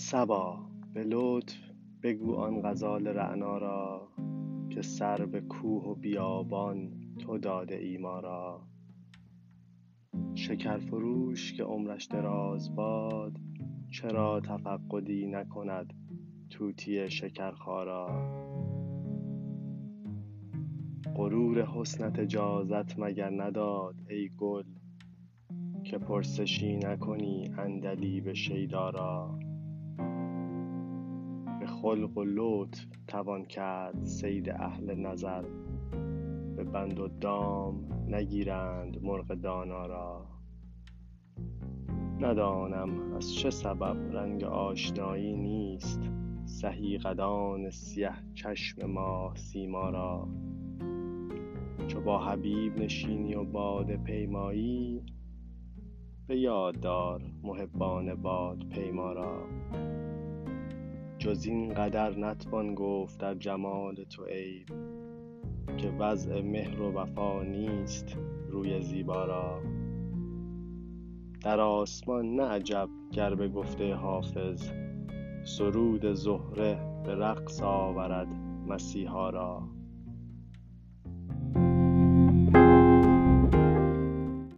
صبا به لطف بگو آن غزال رعنا را که سر به کوه و بیابان تو داده ای ما را. شکرفروش که عمرش دراز باد چرا تفقدی نکند طوطی شکرخارا. غرور حسنت اجازت مگر نداد ای گل که پرسشی نکنی عندلیب شیدا را. به خلق و لطف توان کرد صید اهل نظر، به بند و دام نگیرند مرغ دانا را. ندانم از چه سبب رنگ آشنایی نیست سهی قدان سیه چشم ماه سیما را. چو با حبیب نشینی و باده پیمایی به یاد دار محبان بادپیما را. جز این قدر نتوان گفت در جمال تو عیب که وضع مهر و وفا نیست روی زیبا را. در آسمان نه عجب گر به گفته حافظ سرود زهره به رقص آورد مسیحا را.